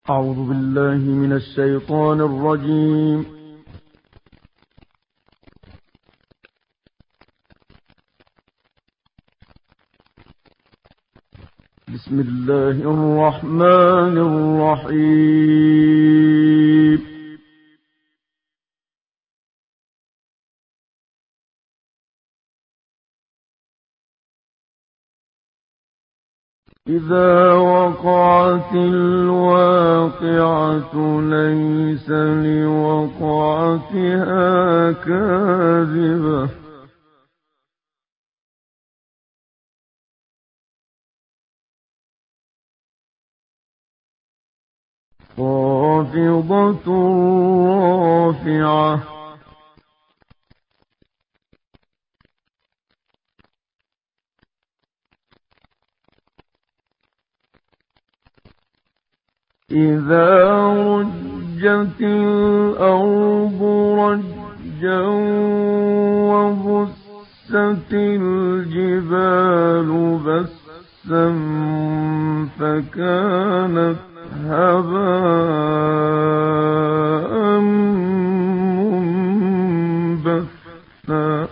أعوذ بالله من الشيطان الرجيم. بسم الله الرحمن الرحيم. إذا وقعت الواقعة ليس لوقعتها كاذبة خافضة رافعة إذا رجت الأرض رجا وبست الجبال بسا فكانت هباء منبثا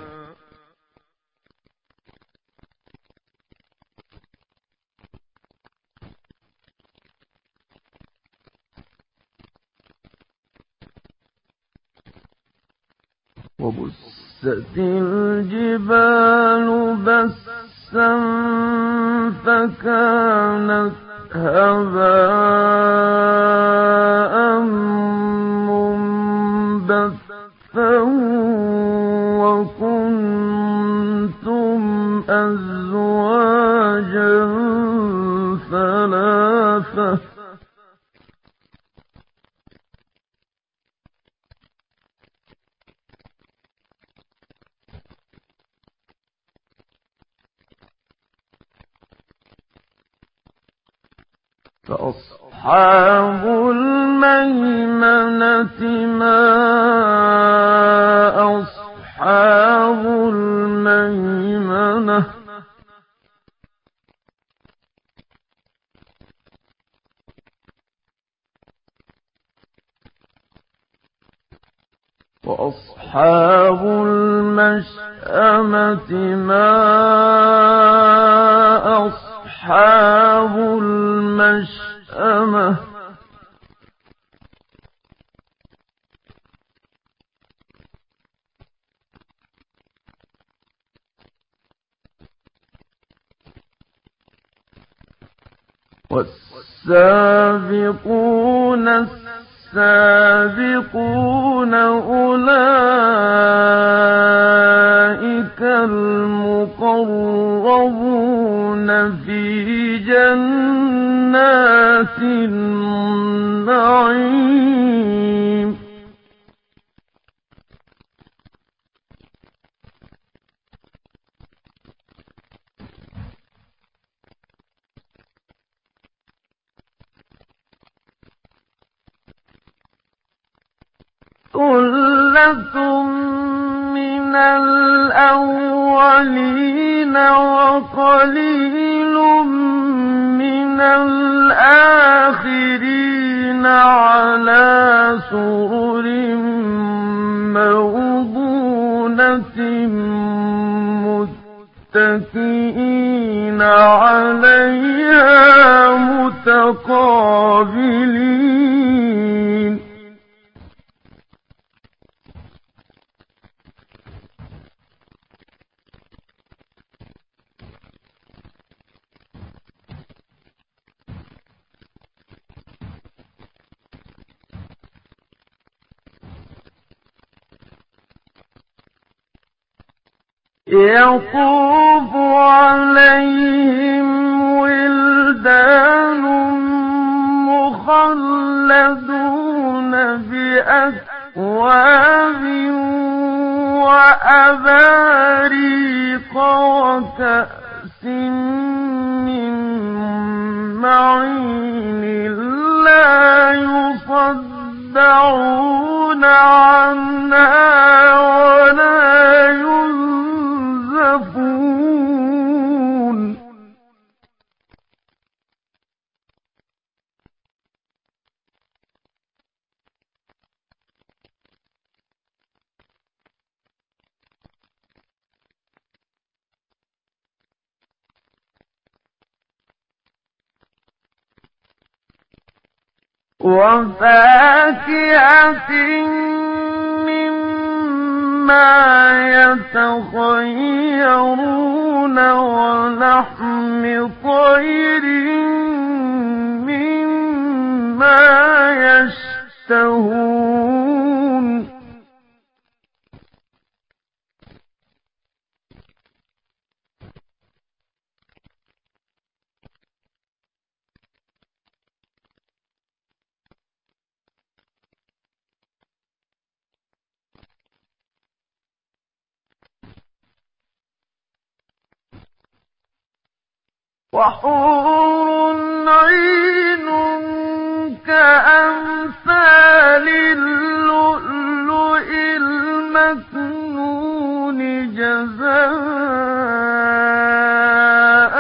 وبست الجبال بسا فكانت هباء منبثا وكنتم أزواجا ثلاثة فأصحاب الميمنة ما أصحاب الميمنة وأصحاب المشأمة ما أصحاب المشأمة والسابقون السابقون أولئك المقربون في جنات النعيم ثُلَّةٌ مِّنَ الْأَوَّلِينَ وَقَلِيلٌ مِّنَ الْآخِرِينَ عَلَىٰ سُرُرٍ مَّوْضُونَةٍ مُّتَّكِئِينَ عَلَيْهَا مُتَقَابِلِينَ يطوف عليهم ولدان مخلدون بأكواب وأباريق وكأس من معين لا يصدعون عنها ولا ينزفون وفاكهة مما يتخيرون ولحم طير مما يشتهون وحور عين كأمثال اللؤلؤ المكنون جزاء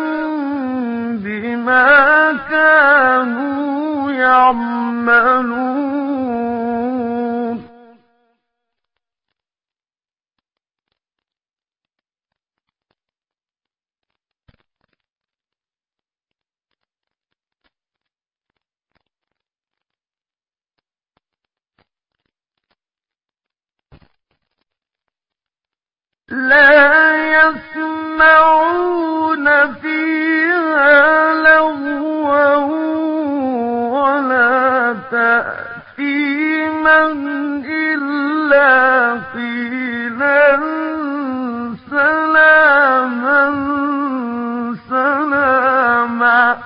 بما كانوا يعملون لا يسمعون فيها لغوا ولا تأثيما إلا قيلا سلاما سلاما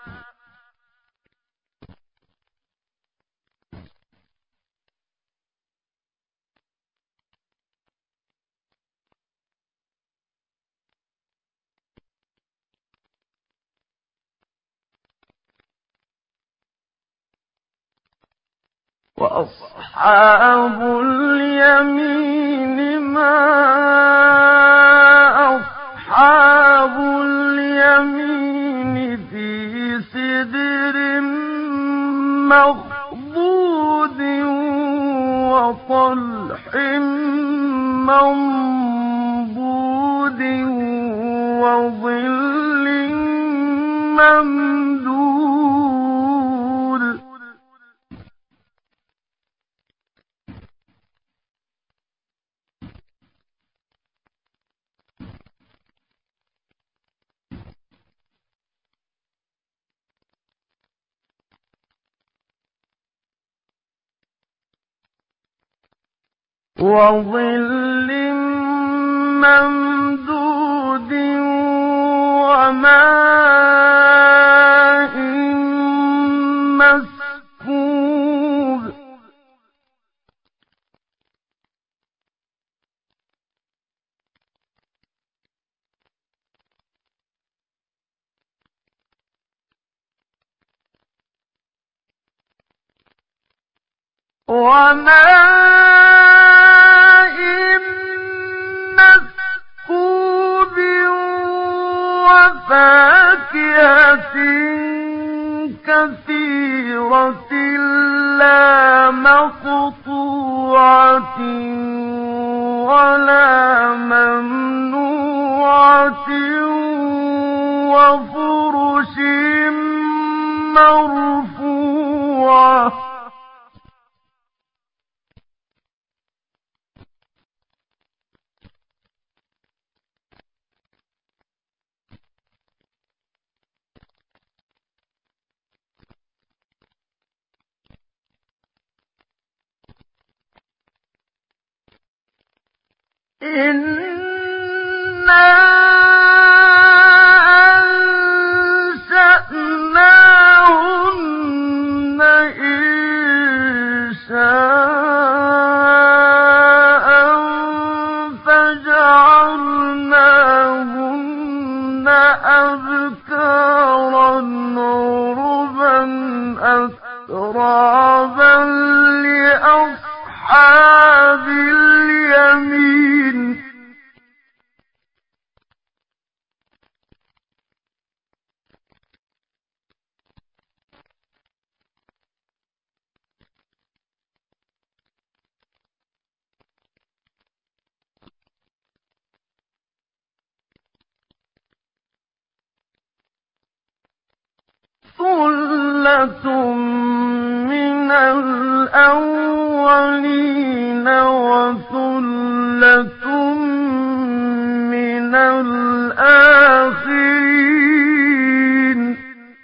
وأصحاب اليمين ما أصحاب اليمين في سدر مخضود وطلح منضود وظل ممدود وظل ممدود وماء مسكوب وماء مسكوب وفاكهة كثيرة لا مقطوعة ولا ممنوعة وفرش مرفوعة إنا أنشأناهن إنشاء فجعلناهن أبكارا عربا أترابا لأصحاب اليمين ثلة الأولين وثلة من الآخرين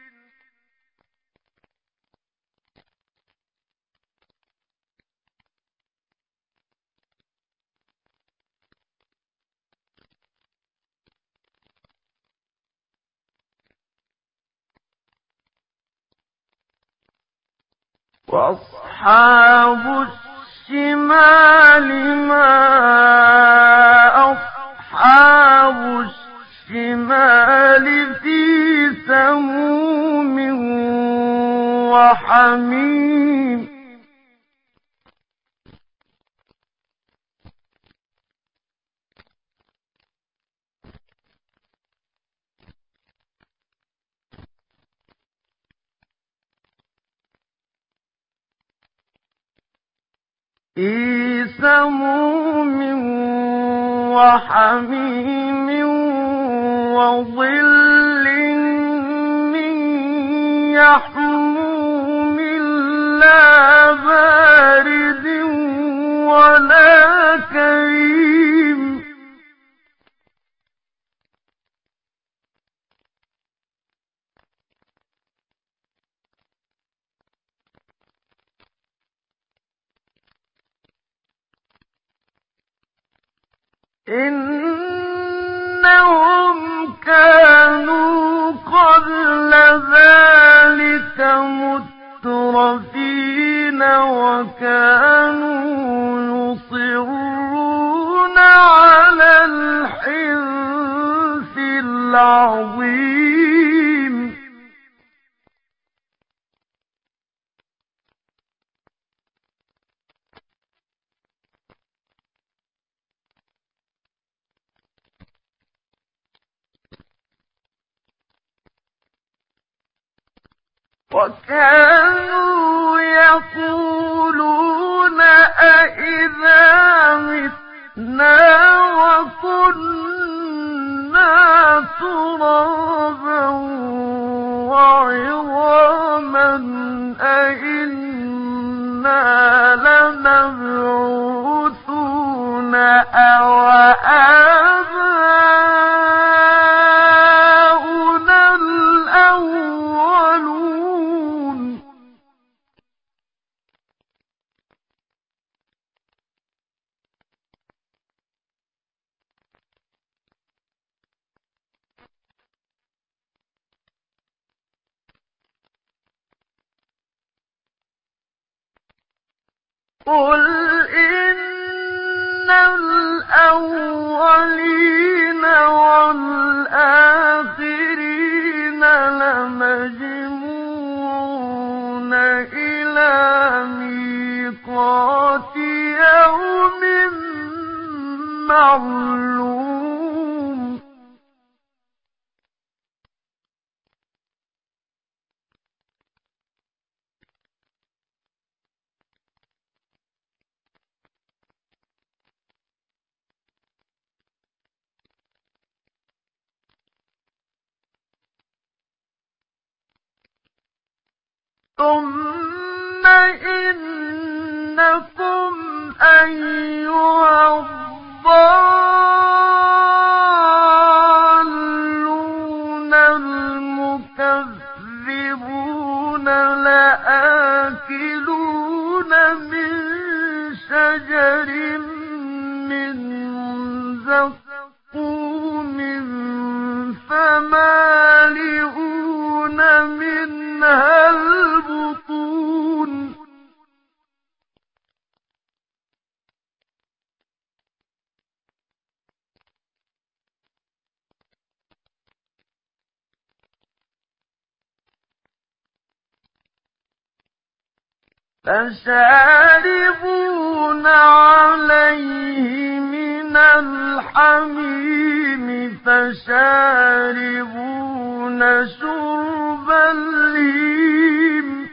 وأصحاب الشمال ما أصحاب الشمال في سموم وحميم في سموم وحميم وظل من يحموم لا بارد ولا كريم إنهم كانوا قبل ذلك مترفين وكانوا يصرون على الحنث العظيم وكانوا يقولون أئذا متنا وكنا ترابا وعظاما أئنا لمبعوثون أو آباؤنا الأولون قل إن الأولين والآخرين لمجموعون إلى ميقات يوم معلوم ثم إنكم أيها الضالون المكذبون لآكلون من شجر من زقوم فمالئون منها البطون فشاربون عليه من الحميم فشاربون شرب الهيم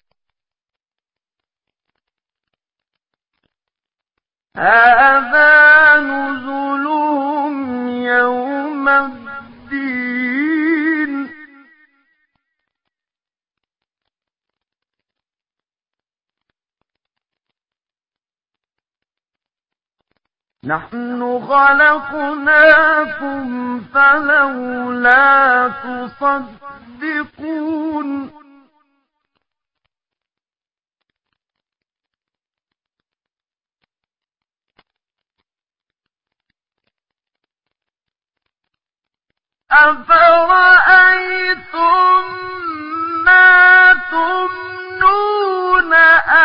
هذا نحن خلقناكم فلولا تصدقون أفرأيتم ما تمنون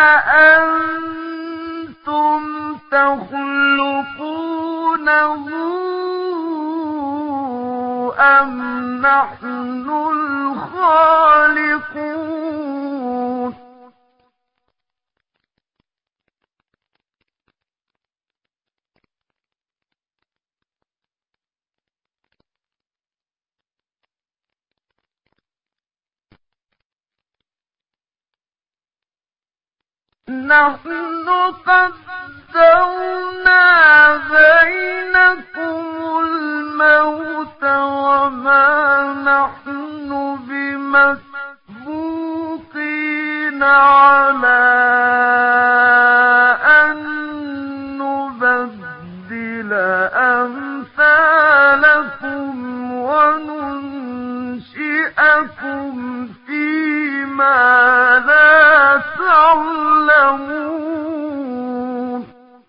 أأنتم تخلقونه أم نحن الخالقون نحن قدرنا بينكم الموت وما نحن بمسبوقين على أن نبدل أمثالكم وننشئكم فيما لا تعلمون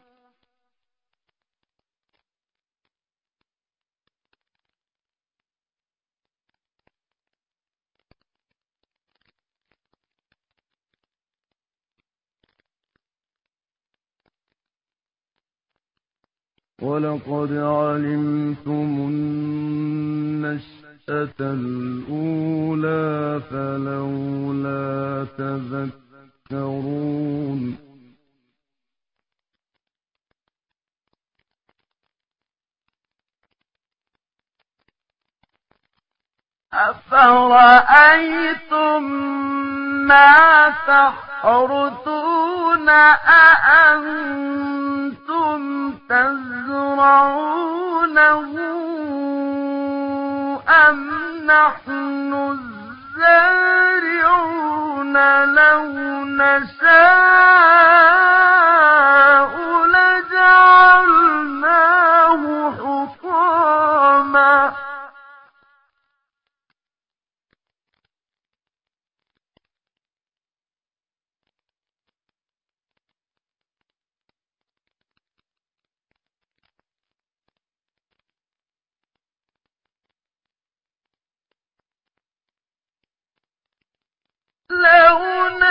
ولقد علمتم النشأة الأولى فلولا تذكرون أفرأيتم ما تحرثون أأنتم تزرعونه أم نحن الزارعون لو نشاء لجعلناه حطاما لو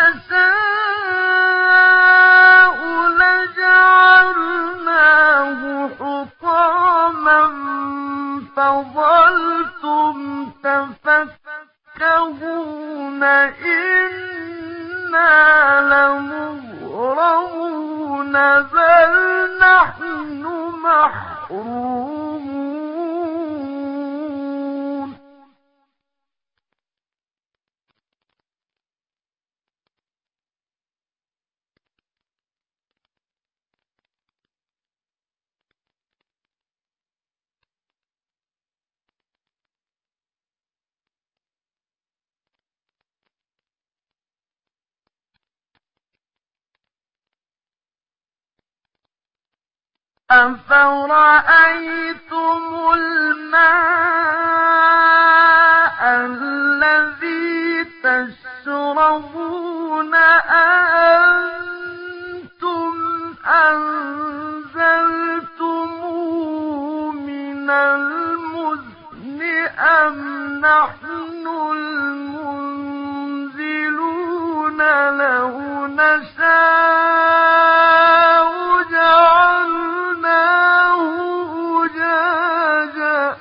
نشاء لجعلناه حطاما فظلتم تفكهون إنا لمغرمون بل نحن محرومون أفرأيتم الماء الذي تشربون أأنتم أنزلتموه من المزن أم نحن المنزلون لو نشاء جعلناه أجاجا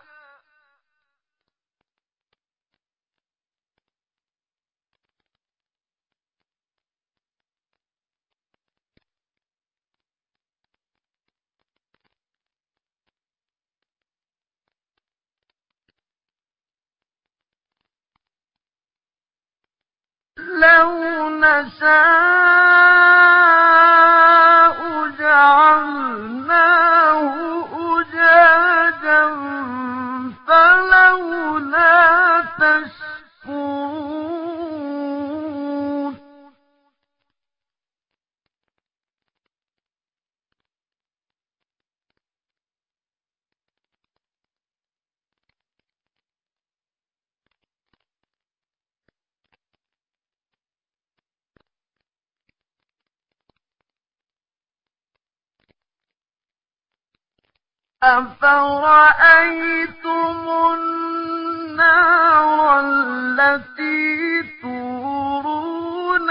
لو نشاء جعلناه أجاجا فلولا تشكرون أفرأيتم النار التي تورون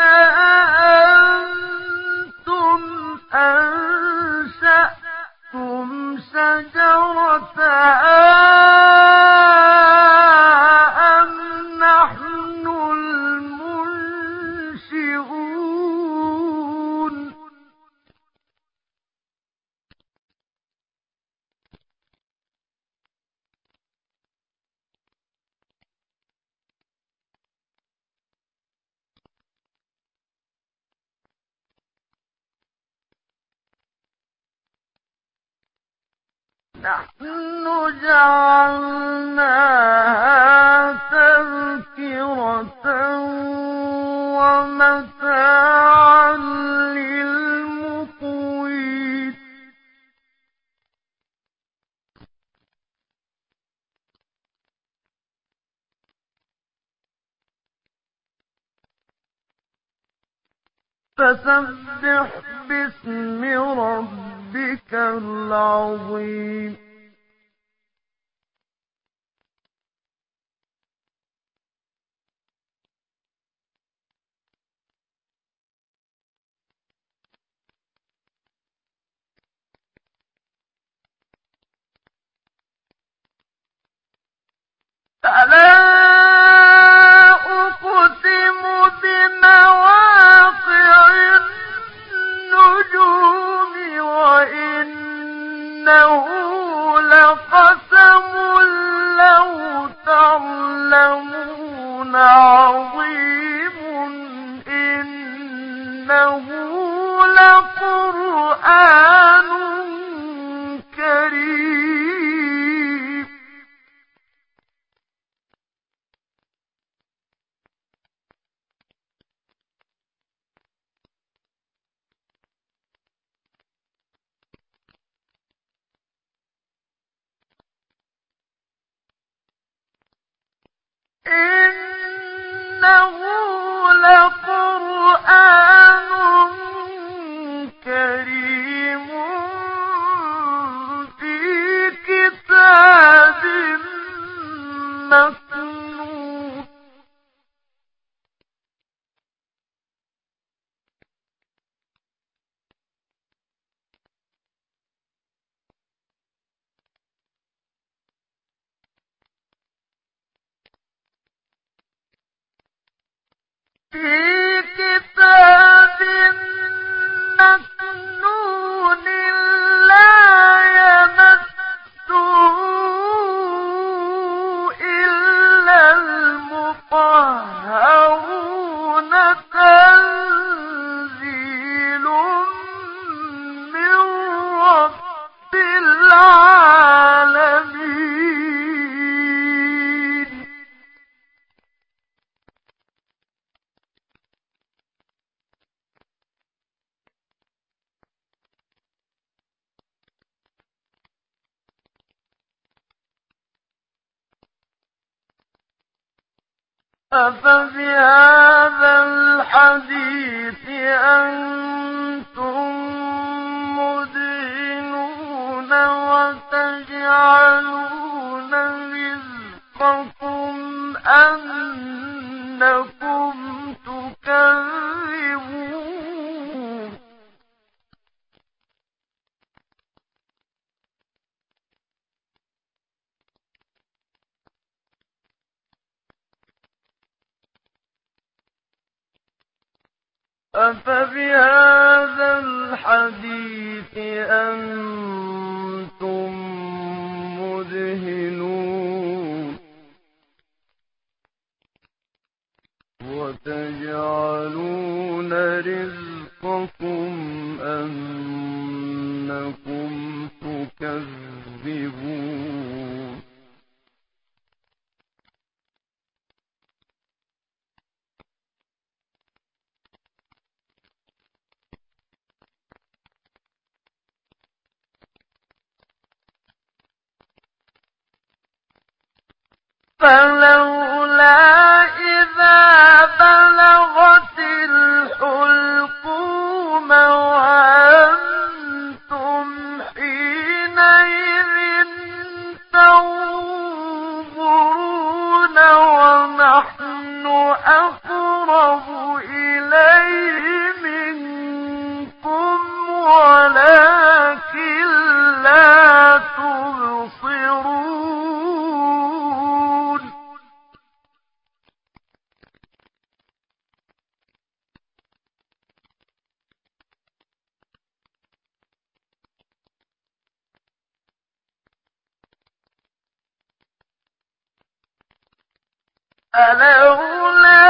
أأنتم أنشأتم شجرتها أم نحن المنشئون نحن جعلناها تذكرة ومتاعا للمقوين فسبح باسم ربك العظيم فلا أقسم بمواقع النجوم وإنه لقسم لو تعلمون عظيم إنه لقرآن كريم إنه لقرآن كريم في كتاب مكنون في كتاب مكنون لا يمسه إلا المطهرون تنزيل من رب العالمين أفبهذا الحديث أنتم مدهنون وتجعلون رزقكم أنكم تكذبون أفبهذا الحديث أنتم مدهنون وتجعلون رزقكم أنكم تكذبون فلولا إذا بلغت الحلقوم وأنتم حينئذ فلولا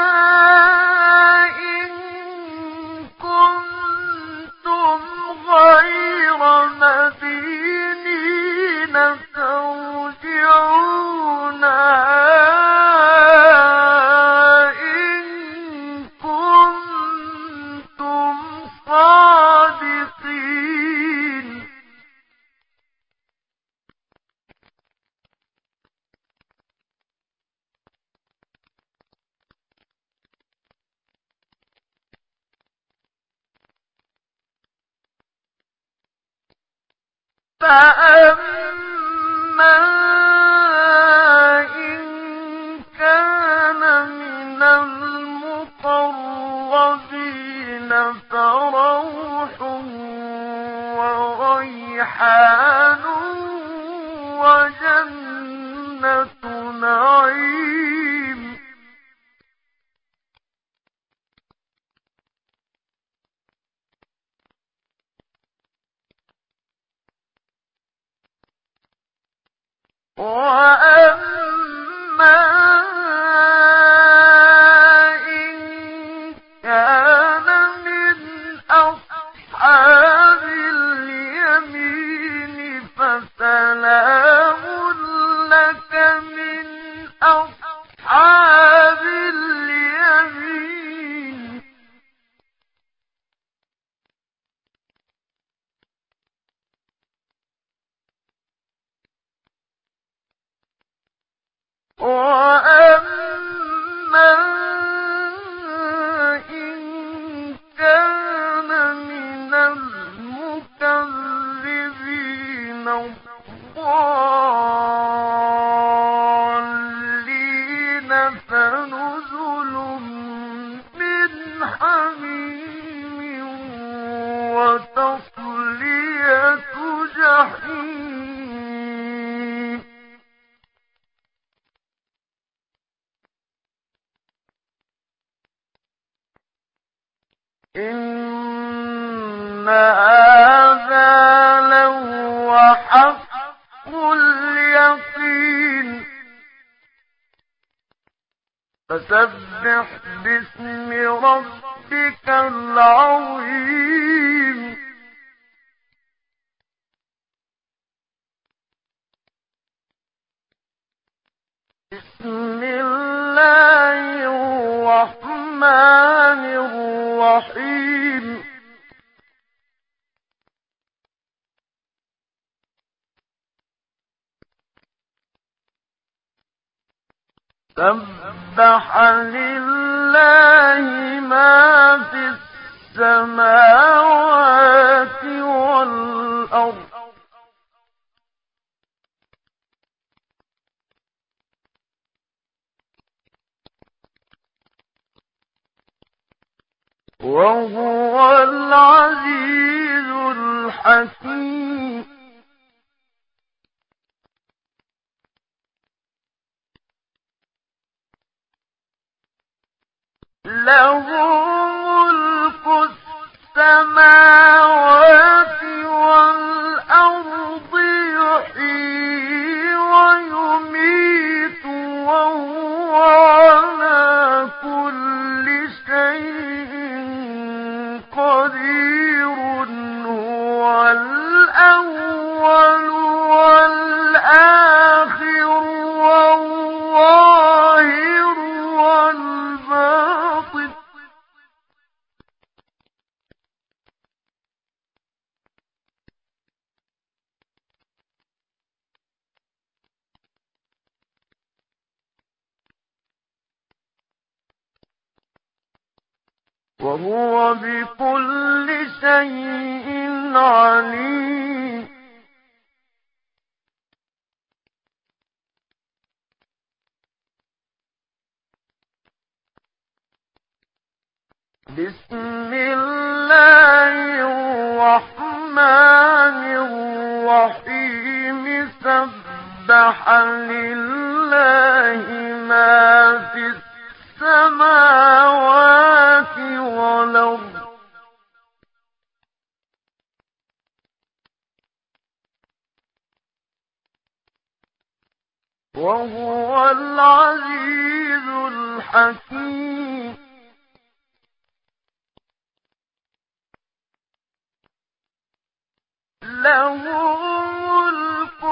إن كنتم غير مدينين ترجعونها إن كنتم صادقين. فأما إن كان من المقربين فروح وريحان وجنة نعيم. وأما إن كان من أصحاب اليمين فسلام لك من أصحاب اليمين. وأما إن كان من المكذبين الضالين فنزل من حميم وتصلية جحيم. إن هذا لهو حق اليقين. فسبح باسم ربك العظيم. بسم الله الرحمن الرحيم. سبح لله ما في السماوات والأرض وهو العزيز الحكيم. له ملك السماوات والأرض يحيي ويميت وهو على كل شيء قدير. هو الأول والآخر والظاهر والباطن وهو بكل شيء عليم. بسم الله الرحمن الرحيم. سبح لله ما في السماوات والأرض وهو العزيز الحكيم له ملك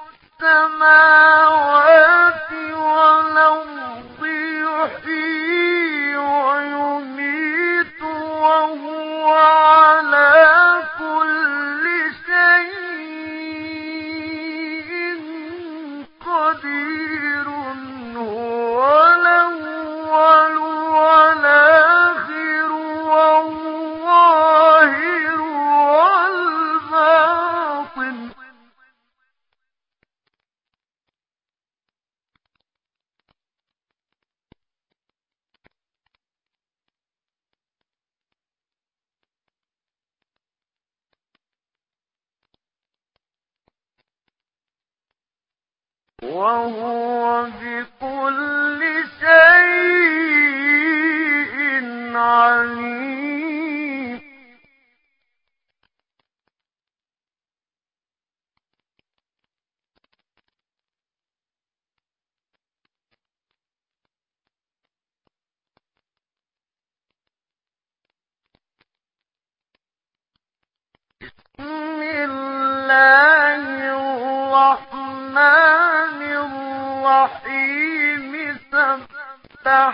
السماوات والأرض يحيي ويميت وهو على كل شيء قدير هو الأول والآخر والظاهر والباطن وهو بكل شيء عليم بسم الله الرحمن الرحيم سبح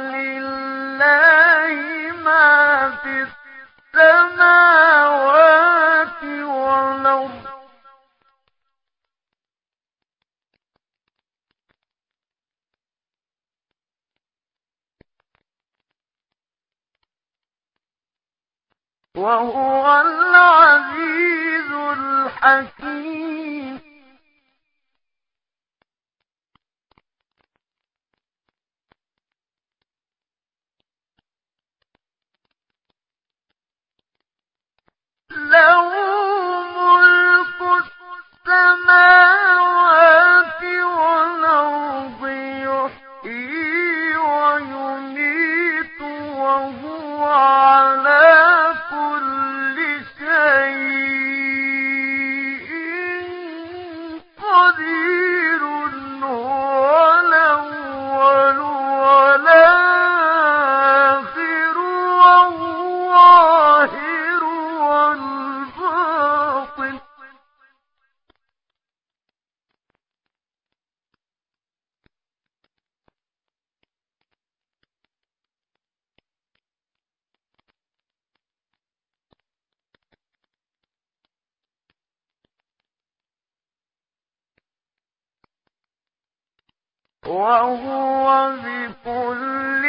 لله ما في السماوات والأرض وهو العزيز الحكيم له ملك السماوات والأرض يحيي ويميت وهو على كل شيء قدير هو الأول والآخر والظاهر والباطن وهو بكل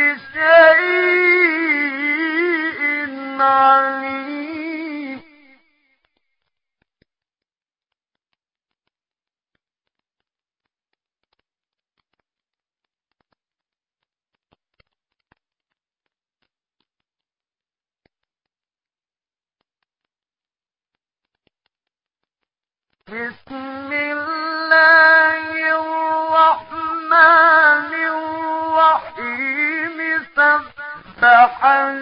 شيء عليم بسم الله الرحمن الرحيم سبح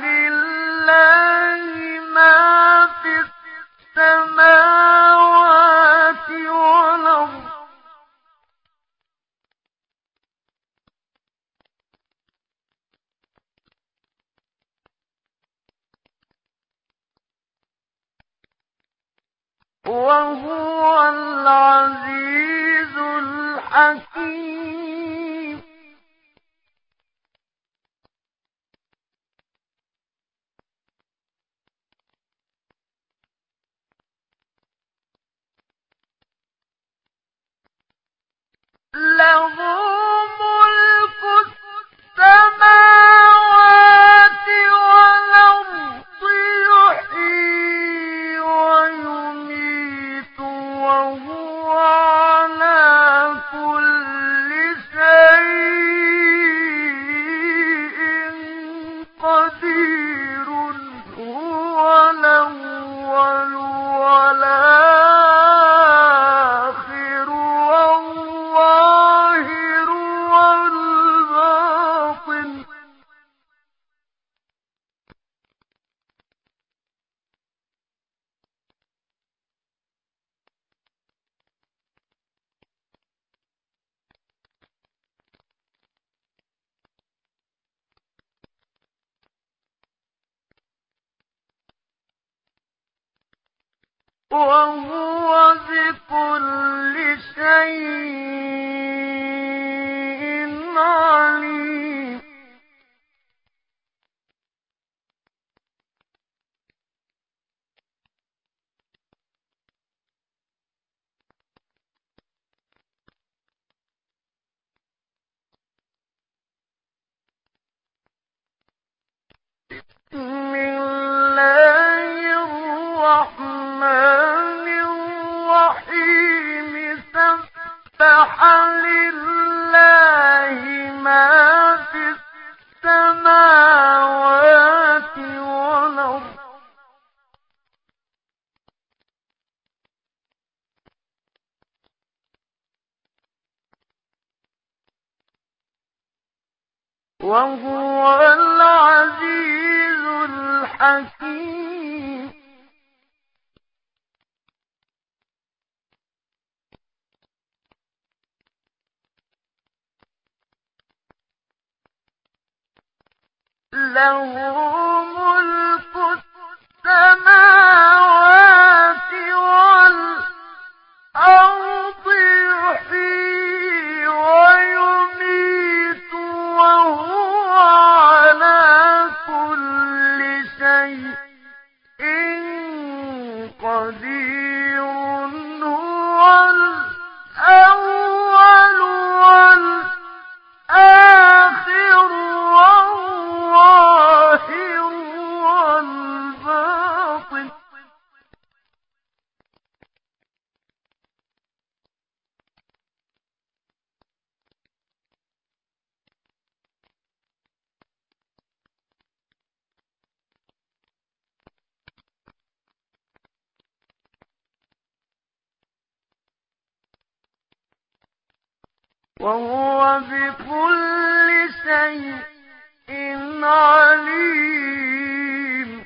لله ما في السماوات والأرض وهو العزيز الحكيم له ملك السماوات والأرض يحيي ويميت وهو على كل شيء قدير هو الأول والآخر والظاهر والباطن وهو بكل شيء عليم. بسم الله الرحمن الرحيم. سبح لله ما في السماوات والأرض وهو العزيز الحكيم. له ملك السماوات والأرض يحيي ويميت وهو على كل شيء قدير. هو الأول والآخر والظاهر والباطن وهو بكل شيء عليم.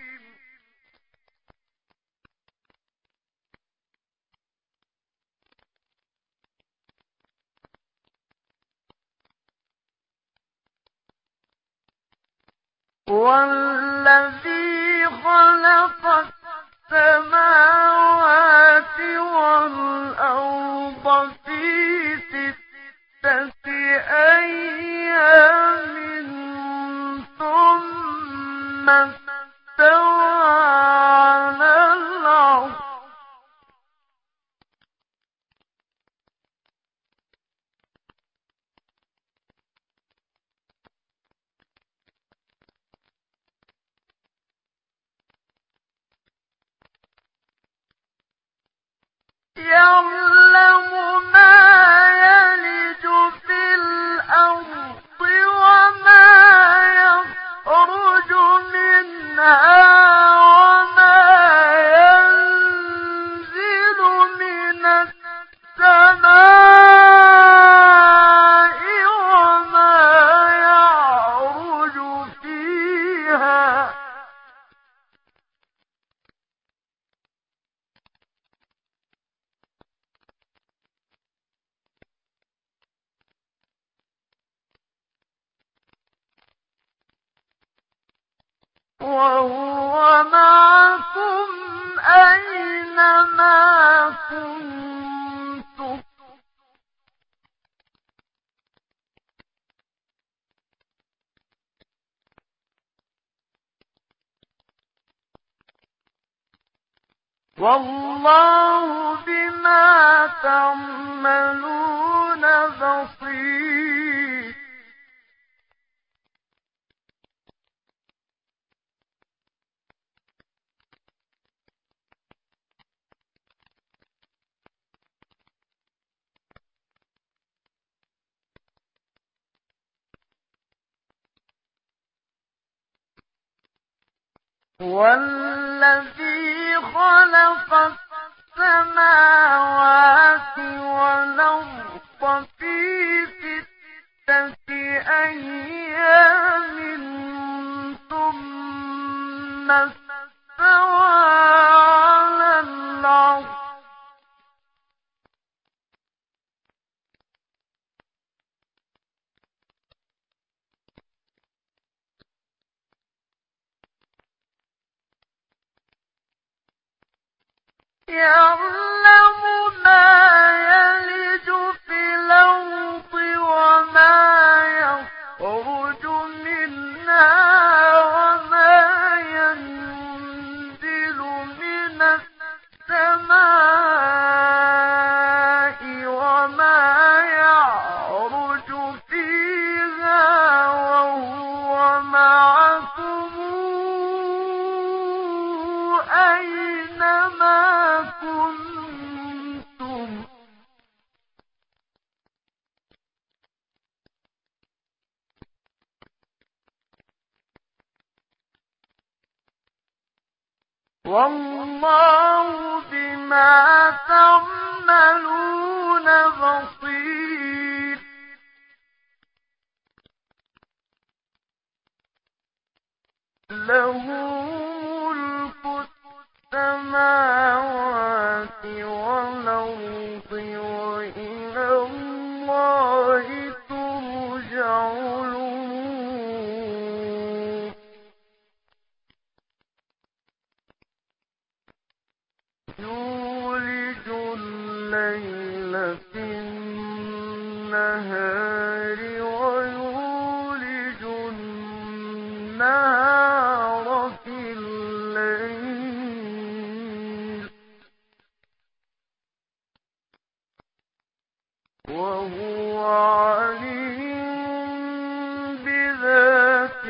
والذي خلق السماوات والأرض في 6 أيام ثم استوى على العرش يعلم ما يلج في الأرض وما يخرج منها وما ينزل من السماء وما يعرج فيها وهو معكم أينما كنتم والله بما تعملون بصير. والذي خلق السماوات والأرض في 6 أيام ثم استوى على العرش يعلم ما يلج في الأرض وما يخرج منها وما ينزل من السماء وما يعرج فيها وهو معكم أينما كنتم والله بما تعملون بصير له ملك السماوات والأرض وإلى الله ترجع الأمور يولج الليل في النهار ويولج النهار في الليل وهو عليم بذات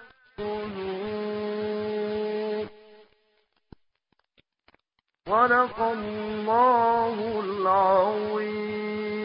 الصدور صدق الله العظيم